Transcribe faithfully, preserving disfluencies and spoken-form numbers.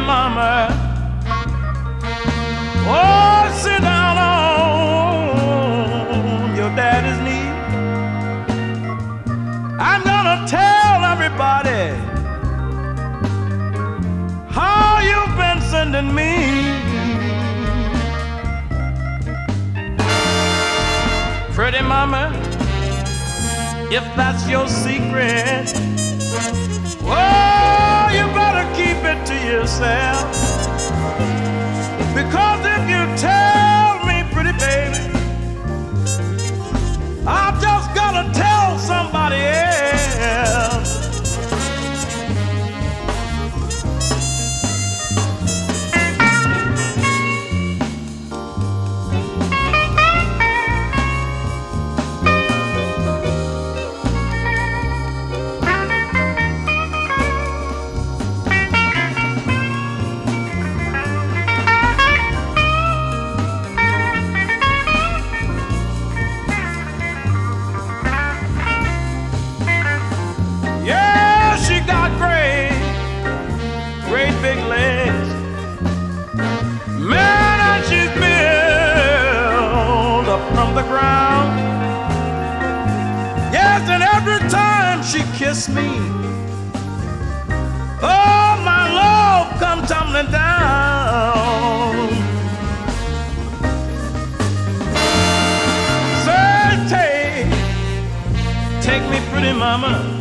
mama. Oh, sit down on your daddy's knee. I'm gonna tell everybody how you've been sending me. Pretty mama, if that's your secret, oh, you better keep it to yourself. Because if you tell me, pretty baby, I've just gotta tell somebody else. Big legs, man, and she's built up from the ground. Yes, and every time she kissed me, oh, my love come tumbling down. Say, take, take me, pretty mama.